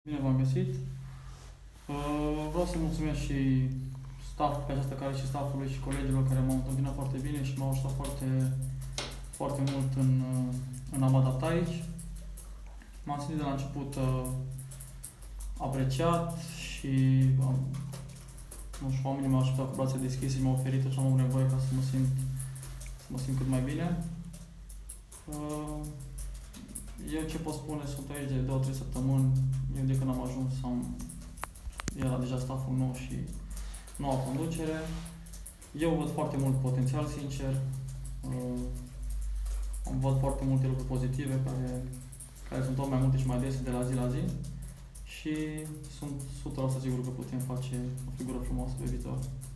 Bine v-am găsit. Vreau să mulțumesc și pe această care și staffului și colegilor care m-au întâmpinat foarte bine și m-au ajutat foarte mult în a mă adapta aici. M-am simțit de la început apreciat și nu știu, oamenii m-au ajutat cu brațe deschise și m-au oferit tot ce am avut nevoie ca să mă simt cât mai bine. Eu ce pot spune, sunt aici de 2-3 săptămâni, eu de când am ajuns era deja stafful nou și noua conducere. Eu văd foarte mult potențial, sincer. Văd foarte multe lucruri pozitive care sunt tot mai multe și mai dese de la zi la zi și sunt 100% sigur că putem face o figură frumoasă pe viitor.